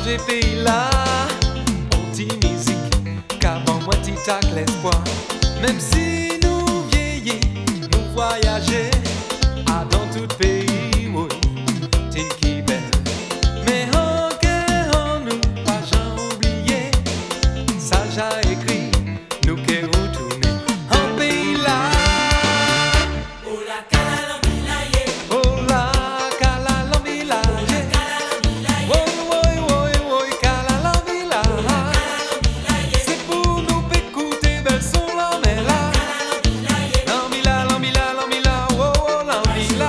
changer pays là. On dit musique, qu'avant moi t'y tac l'espoir. Même si nous vieillis, nous voyager à dans tout pays, oui, t'es qui belle. Mais en cœur, nous pas jamais oublié, ça j'ai écrit, nous qui retourner en pays là. Oh la calalambila ye, Oh la calalambila ye, woy woy woy woy calalambila. C'est pour nous écouter belle son l'ambila. L'ambila, l'ambila, l'ambila, oh oh l'ambila.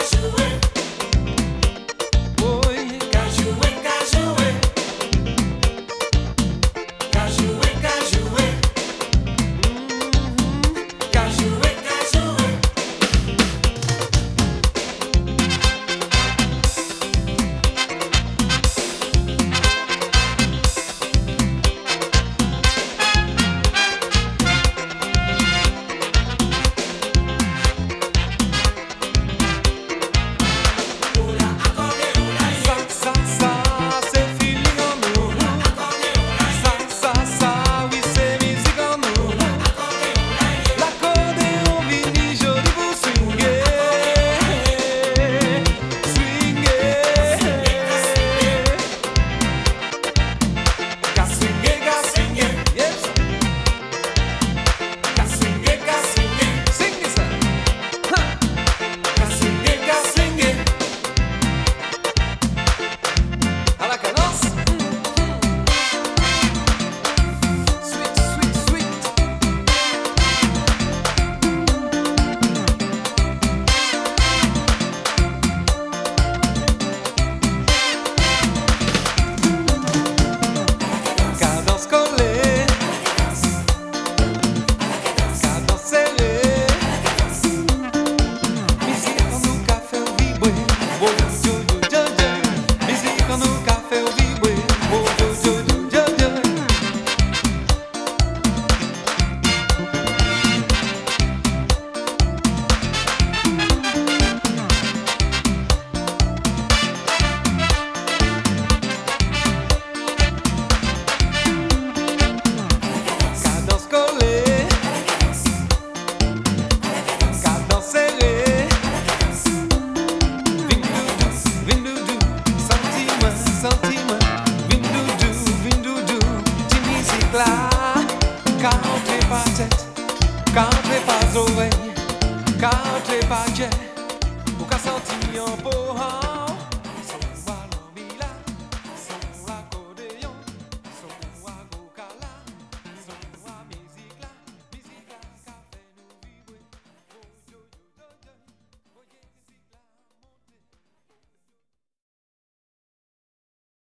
Woy, cajoué, cajoué, cajoué, cajoué, cajoué, cajoué. Oh la accordéon la ye, ça, c'est feeling en nous. accordéon la ye, Ça, oui, c'est musique en nous. accordéon la ye, L'accordéon vini joli pour swinguer. Swinguer. Ka swinguer, yes. ka swingué, ka swingué, Swinguer ça. Ha. ka swingué, ka swingué. À la cadence. Sweet, sweet, sweet. Cadence collée. Cadence serrée. Musique en nous qu'a fait vibrer. Oh, yo, yo, yo, yo. Musique en nous qu'a fait vibrer. Oh, yo, yo, yo, yo, yo. Cadence collée. Cadence serrée. Vindoudou, vindoudou. Sentiment, sentiment. Vindoudou, vindoudou. Ti musique là. Canté pas tête. Canté pas oreille. Canté pas jet. Ou qu'à sentir en peau.